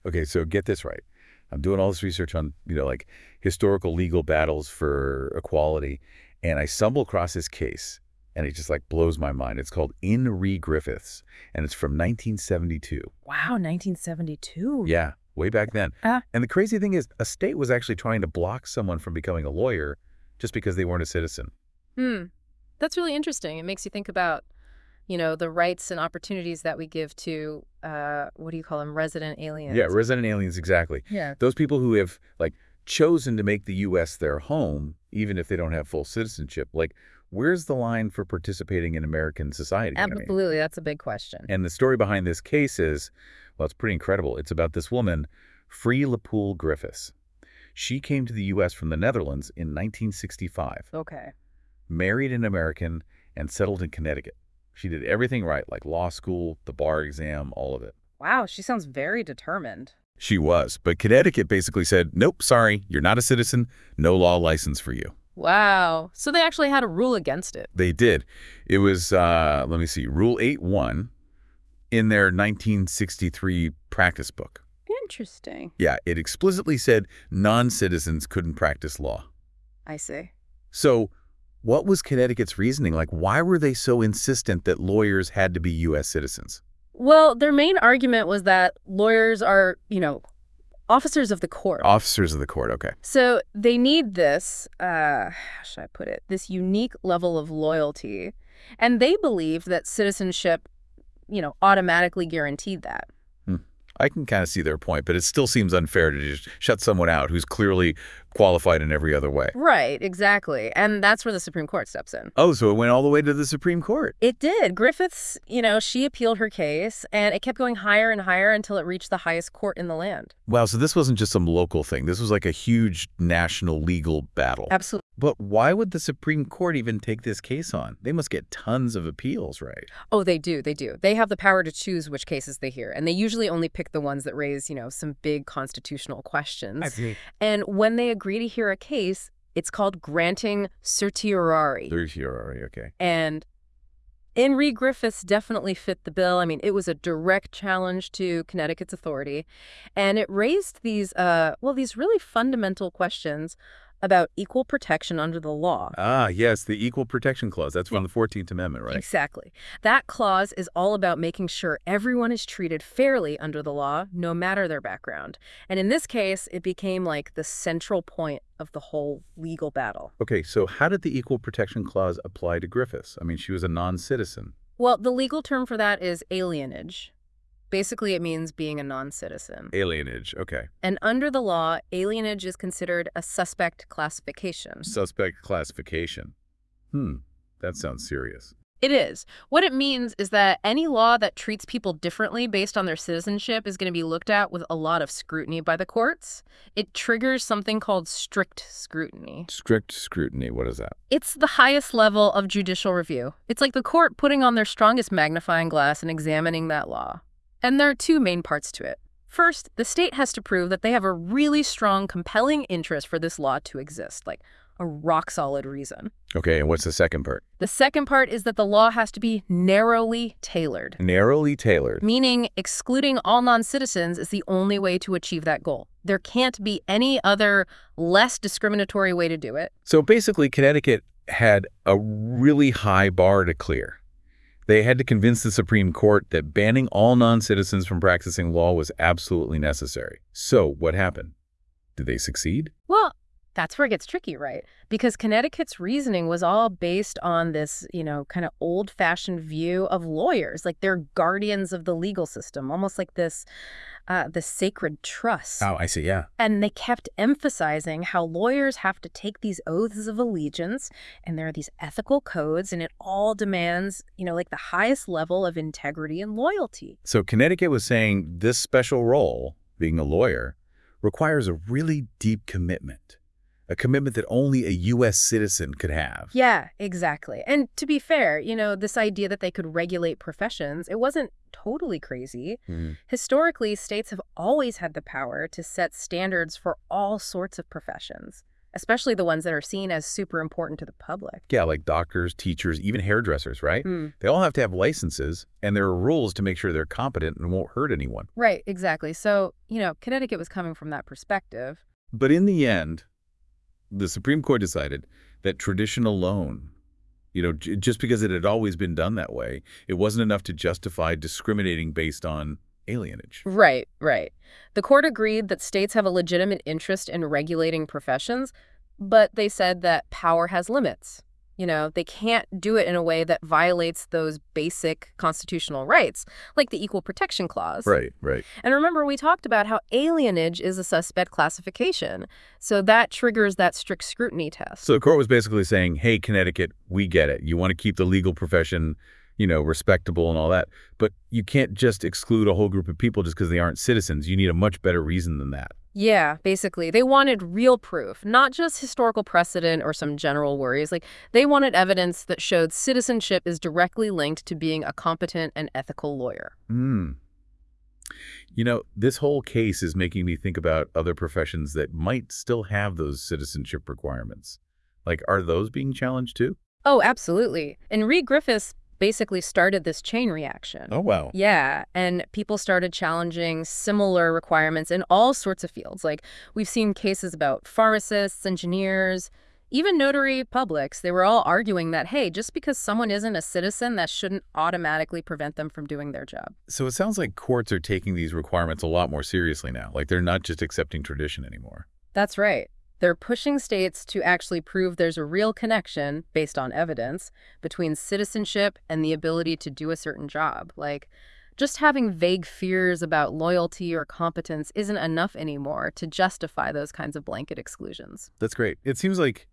Okay, so get this right. I'm doing all this research on, like historical legal battles for equality, and I stumble across this case, and it just like blows my mind. It's called In re Griffiths, and it's from 1972. Wow, 1972. Yeah, way back then. Ah, And the crazy thing is, a state was actually trying to block someone from becoming a lawyer just because they weren't a citizen. hmm. That's really interesting. It makes you think about, the rights and opportunities that we give to, what do you call them, resident Yeah, aliens. resident aliens, exactly. Yeah. Those people who have like chosen to make the U.S. their home, even if they don't have full citizenship. Like, where's the line for participating in American society? You know what I mean? Absolutely, that's a big question. And the story behind this case is, well, it's pretty incredible. It's about this woman, Free Lepool Griffiths. She came to the U.S. from the Netherlands in 1965, Okay. married an American, and settled in Connecticut. She did everything right, like law school, the bar exam, all of it. Wow, she sounds very determined. She was, but Connecticut basically said, nope, sorry, you're not a citizen, no law license for you. Wow. So they actually had a rule against it. They did. It was, let me see, Rule 8.1 in their 1963 practice book. Interesting. Yeah, it explicitly said non-citizens couldn't practice law. I see. So what was Connecticut's reasoning? Like, why were they so insistent that lawyers had to be U.S. citizens? Well, their main argument was that lawyers are, officers of the court. Officers of the court, okay. So they need this, how should I put it, this unique level of loyalty. And they believed that citizenship, automatically guaranteed that. I can kind of see their point, but it still seems unfair to just shut someone out who's clearly qualified in every other way. Right, exactly. And that's where the Supreme Court steps in. Oh, so it went all the way to the Supreme Court. It did. Griffiths, she appealed her case, and it kept going higher and higher until it reached the highest court in the land. Wow, so this wasn't just some local thing. This was like a huge national legal battle. Absolutely. But why would the Supreme Court even take this case on? They must get tons of appeals, right? Oh, they do. They do. They have the power to choose which cases they hear, and they usually only pick the ones that raise, some big constitutional questions. I see. And when they agree to hear a case, it's called granting certiorari. Certiorari, okay. And In re Griffiths definitely fit the bill. I mean, it was a direct challenge to Connecticut's authority, and it raised these really fundamental questions about equal protection under the law. Ah, yes, the Equal Protection Clause. That's from the 14th Amendment, right? Exactly. That clause is all about making sure everyone is treated fairly under the law, no matter their background. And in this case, it became like the central point of the whole legal battle. Okay, so how did the Equal Protection Clause apply to Griffiths? I mean, she was a non-citizen. Well, the legal term for that is alienage. Basically, it means being a non-citizen. Alienage, okay. And under the law, alienage is considered a suspect classification. Suspect classification. That sounds serious. It is. What it means is that any law that treats people differently based on their citizenship is going to be looked at with a lot of scrutiny by the courts. It triggers something called strict scrutiny. Strict scrutiny, what is that? It's the highest level of judicial review. It's like the court putting on their strongest magnifying glass and examining that law. And there are two main parts to it. First, the state has to prove that they have a really strong, compelling interest for this law to exist, like a rock-solid reason. Okay, and what's the second part? The second part is that the law has to be narrowly tailored, Narrowly tailored. meaning excluding all non-citizens is the only way to achieve that goal. There can't be any other less discriminatory way to do it. So basically, Connecticut had a really high bar to clear. They had to convince the Supreme Court that banning all non-citizens from practicing law was absolutely necessary. So what happened? Did they succeed? Well, that's where it gets tricky, right? Because Connecticut's reasoning was all based on this, kind of old-fashioned view of lawyers, like they're guardians of the legal system, almost like this sacred trust. Oh, I see, yeah. And they kept emphasizing how lawyers have to take these oaths of allegiance, and there are these ethical codes, and it all demands, like the highest level of integrity and loyalty. So Connecticut was saying this special role, being a lawyer, requires a really deep commitment. A commitment that only a U.S. citizen could have. Yeah, exactly. And to be fair, this idea that they could regulate professions, it wasn't totally crazy. Historically, states have always had the power to set standards for all sorts of professions. especially the ones that are seen as super important to the public. Yeah, like doctors, teachers, even hairdressers, right? Hmm. They all have to have licenses, and there are rules to make sure they're competent and won't hurt anyone. Right, exactly. So, Connecticut was coming from that perspective. But in the end, the Supreme Court decided that tradition alone, just because it had always been done that way, it wasn't enough to justify discriminating based on alienage. Right, right. The court agreed that states have a legitimate interest in regulating professions, but they said that power has limits. They can't do it in a way that violates those basic constitutional rights, like the Equal Protection Clause. Right, right. And remember, we talked about how alienage is a suspect classification, so that triggers that strict scrutiny test. So the court was basically saying, hey, Connecticut, we get it. You want to keep the legal profession, respectable and all that. But you can't just exclude a whole group of people just because they aren't citizens. You need a much better reason than that. Yeah, basically. They wanted real proof, not just historical precedent or some general worries. Like, they wanted evidence that showed citizenship is directly linked to being a competent and ethical lawyer. Hmm. This whole case is making me think about other professions that might still have those citizenship requirements. Like, are those being challenged too? Oh, absolutely. And Reed Griffiths basically started this chain reaction. Oh, wow. Yeah, and people started challenging similar requirements in all sorts of fields. Like, we've seen cases about pharmacists, engineers, even notary publics. They were all arguing that, hey, just because someone isn't a citizen, that shouldn't automatically prevent them from doing their job. So it sounds like courts are taking these requirements a lot more seriously now. Like, they're not just accepting tradition anymore. That's right. They're pushing states to actually prove there's a real connection, based on evidence, between citizenship and the ability to do a certain job. Like, just having vague fears about loyalty or competence isn't enough anymore to justify those kinds of blanket exclusions. That's great. It seems like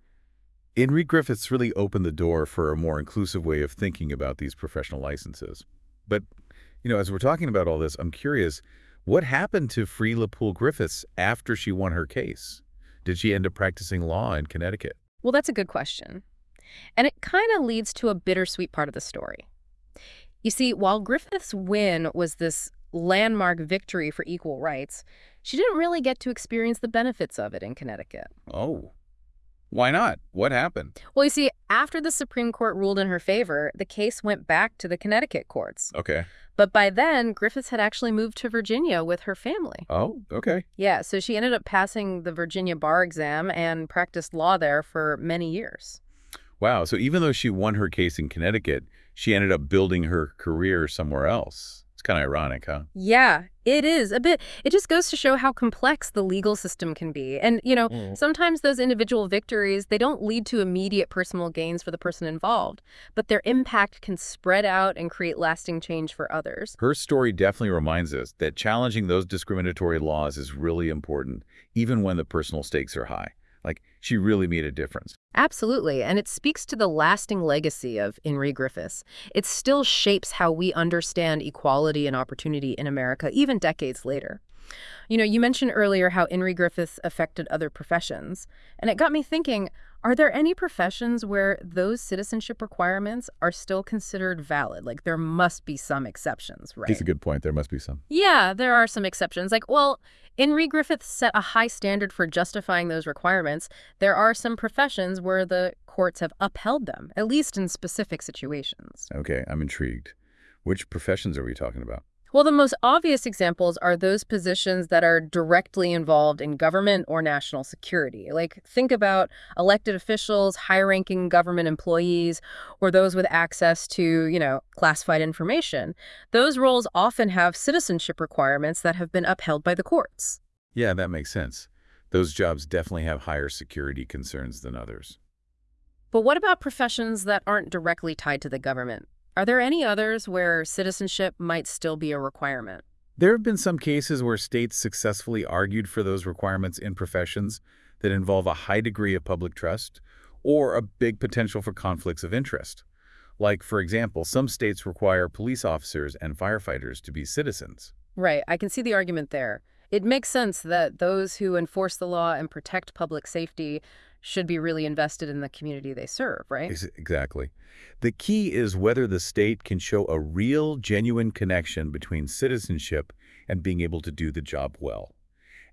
Reed Griffiths really opened the door for a more inclusive way of thinking about these professional licenses. But, as we're talking about all this, I'm curious, what happened to Freela Poole Griffiths after she won her case? Did she end up practicing law in Connecticut? Well, that's a good question. And it kind of leads to a bittersweet part of the story. You see, while Griffith's win was this landmark victory for equal rights, she didn't really get to experience the benefits of it in Connecticut. Oh, why not? What happened? Well, you see, after the Supreme Court ruled in her favor, the case went back to the Connecticut courts. Okay. But by then, Griffiths had actually moved to Virginia with her family. Oh, okay. Yeah, so she ended up passing the Virginia bar exam and practiced law there for many years. Wow. So even though she won her case in Connecticut, she ended up building her career somewhere else. It's kind of ironic, huh? Yeah, it is a bit. It just goes to show how complex the legal system can be. And, sometimes those individual victories, they don't lead to immediate personal gains for the person involved, but their impact can spread out and create lasting change for others. Her story definitely reminds us that challenging those discriminatory laws is really important, even when the personal stakes are high. Like, she really made a difference. Absolutely, and it speaks to the lasting legacy of Reed Griffiths. It still shapes how we understand equality and opportunity in America, even decades later. You mentioned earlier how Reed Griffiths affected other professions, and it got me thinking, are there any professions where those citizenship requirements are still considered valid? Like, there must be some exceptions, right? That's a good point. There must be some. Yeah, there are some exceptions. Like, well, Reed Griffiths set a high standard for justifying those requirements. There are some professions where the courts have upheld them, at least in specific situations. Okay, I'm intrigued. Which professions are we talking about? Well, the most obvious examples are those positions that are directly involved in government or national security. Like, think about elected officials, high-ranking government employees, or those with access to, classified information. Those roles often have citizenship requirements that have been upheld by the courts. Yeah, that makes sense. Those jobs definitely have higher security concerns than others. But what about professions that aren't directly tied to the government? Are there any others where citizenship might still be a requirement? There have been some cases where states successfully argued for those requirements in professions that involve a high degree of public trust or a big potential for conflicts of interest. Like, for example, some states require police officers and firefighters to be citizens. Right, I can see the argument there. It makes sense that those who enforce the law and protect public safety should be really invested in the community they serve, right? Exactly. The key is whether the state can show a real, genuine connection between citizenship and being able to do the job well.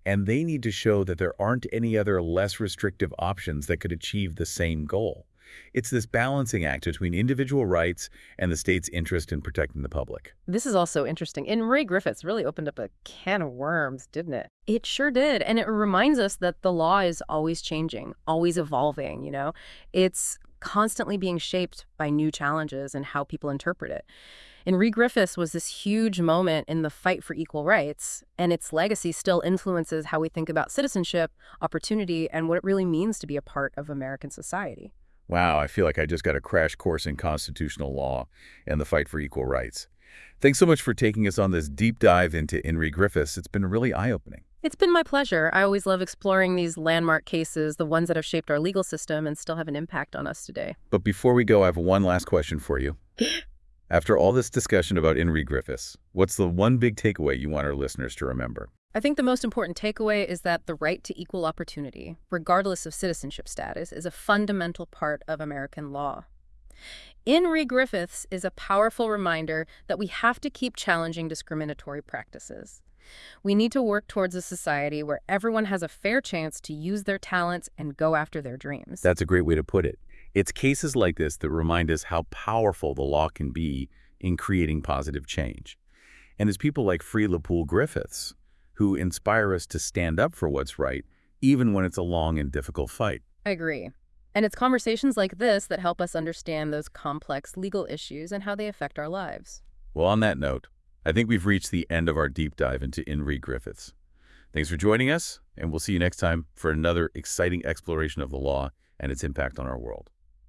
and they need to show that there aren't any other less restrictive options that could achieve the same goal. It's this balancing act between individual rights and the state's interest in protecting the public. This is also interesting. And Ray Griffiths really opened up a can of worms, didn't it? It sure did. And it reminds us that the law is always changing, always evolving, you know? It's constantly being shaped by new challenges and how people interpret it. And Ree Griffiths was this huge moment in the fight for equal rights, and its legacy still influences how we think about citizenship, opportunity, and what it really means to be a part of American society. Wow, I feel like I just got a crash course in constitutional law and the fight for equal rights. Thanks so much for taking us on this deep dive into Henry Griffiths. It's been really eye-opening. It's been my pleasure. I always love exploring these landmark cases, the ones that have shaped our legal system and still have an impact on us today. But before we go, I have one last question for you. After all this discussion about Henry Griffiths, what's the one big takeaway you want our listeners to remember? I think the most important takeaway is that the right to equal opportunity, regardless of citizenship status, is a fundamental part of American law. Henry Griffiths is a powerful reminder that we have to keep challenging discriminatory practices. We need to work towards a society where everyone has a fair chance to use their talents and go after their dreams. That's a great way to put it. It's cases like this that remind us how powerful the law can be in creating positive change. And it's people like Free Lepool Griffiths who inspire us to stand up for what's right, even when it's a long and difficult fight. I agree. And it's conversations like this that help us understand those complex legal issues and how they affect our lives. Well, on that note, I think we've reached the end of our deep dive into Henry Griffiths. Thanks for joining us, and we'll see you next time for another exciting exploration of the law and its impact on our world.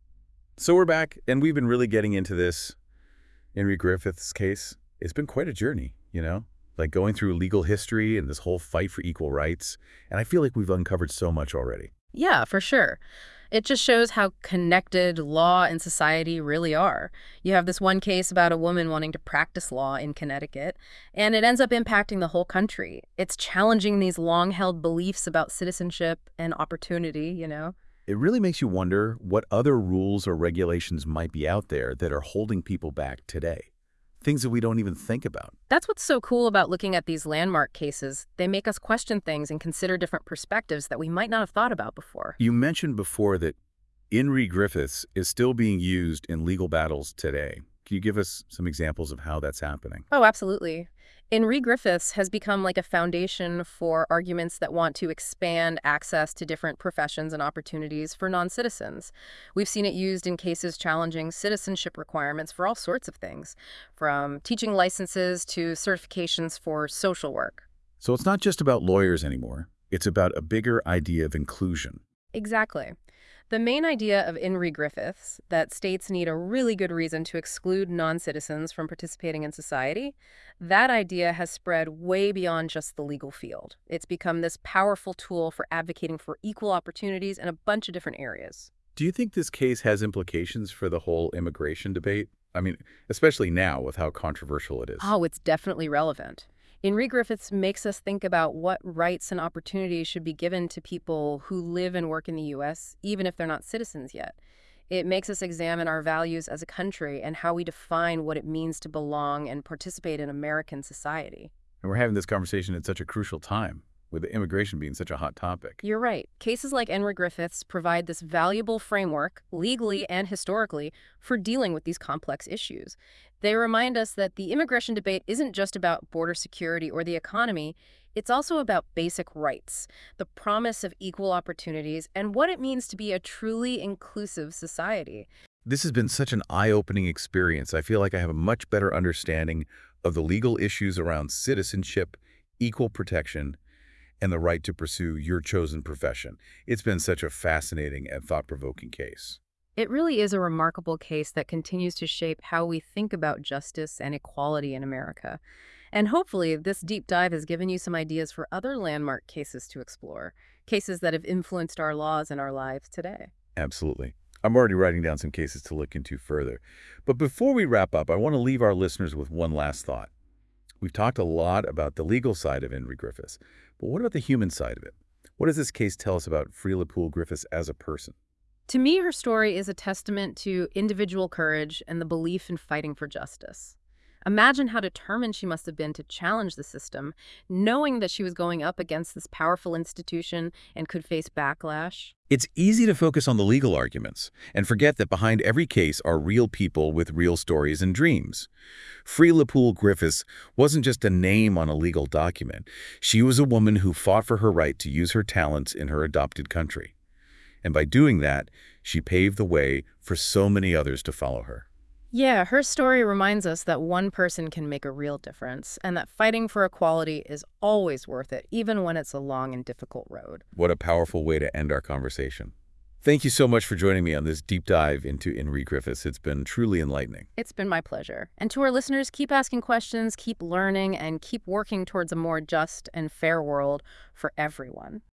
So we're back, and we've been really getting into this Henry Griffiths case. It's been quite a journey, you know? Like going through legal history and this whole fight for equal rights. And I feel like we've uncovered so much already. Yeah, for sure. It just shows how connected law and society really are. You have this one case about a woman wanting to practice law in Connecticut, and it ends up impacting the whole country. It's challenging these long-held beliefs about citizenship and opportunity, you know? It really makes you wonder what other rules or regulations might be out there that are holding people back today. Things that we don't even think about. That's what's so cool about looking at these landmark cases. They make us question things and consider different perspectives that we might not have thought about before. You mentioned before that Henry Griffiths is still being used in legal battles today. Can you give us some examples of how that's happening? Oh, absolutely. Henry Griffiths has become like a foundation for arguments that want to expand access to different professions and opportunities for non-citizens. We've seen it used in cases challenging citizenship requirements for all sorts of things, from teaching licenses to certifications for social work. So it's not just about lawyers anymore. It's about a bigger idea of inclusion. Exactly. The main idea of Henry Griffiths, that states need a really good reason to exclude non-citizens from participating in society, that idea has spread way beyond just the legal field. It's become this powerful tool for advocating for equal opportunities in a bunch of different areas. Do you think this case has implications for the whole immigration debate? I mean, especially now with how controversial it is. Oh, it's definitely relevant. Henry Griffiths makes us think about what rights and opportunities should be given to people who live and work in the U.S., even if they're not citizens yet. It makes us examine our values as a country and how we define what it means to belong and participate in American society. And we're having this conversation at such a crucial time, with immigration being such a hot topic. You're right. Cases like Henry Griffiths provide this valuable framework, legally and historically, for dealing with these complex issues. They remind us that the immigration debate isn't just about border security or the economy. It's also about basic rights, the promise of equal opportunities, and what it means to be a truly inclusive society. This has been such an eye-opening experience. I feel like I have a much better understanding of the legal issues around citizenship, equal protection, and the right to pursue your chosen profession. It's been such a fascinating and thought-provoking case. It really is a remarkable case that continues to shape how we think about justice and equality in America. And hopefully, this deep dive has given you some ideas for other landmark cases to explore, cases that have influenced our laws and our lives today. Absolutely. I'm already writing down some cases to look into further. But before we wrap up, I want to leave our listeners with one last thought. We've talked a lot about the legal side of Henry Griffiths, but what about the human side of it? What does this case tell us about Free Lepool Griffiths as a person? To me, her story is a testament to individual courage and the belief in fighting for justice. Imagine how determined she must have been to challenge the system, knowing that she was going up against this powerful institution and could face backlash. It's easy to focus on the legal arguments and forget that behind every case are real people with real stories and dreams. Freela Poole Griffiths wasn't just a name on a legal document. She was a woman who fought for her right to use her talents in her adopted country. And by doing that, she paved the way for so many others to follow her. Yeah, her story reminds us that one person can make a real difference, and that fighting for equality is always worth it, even when it's a long and difficult road. What a powerful way to end our conversation. Thank you so much for joining me on this deep dive into Inri Griffiths. It's been truly enlightening. It's been my pleasure. And to our listeners, keep asking questions, keep learning, and keep working towards a more just and fair world for everyone.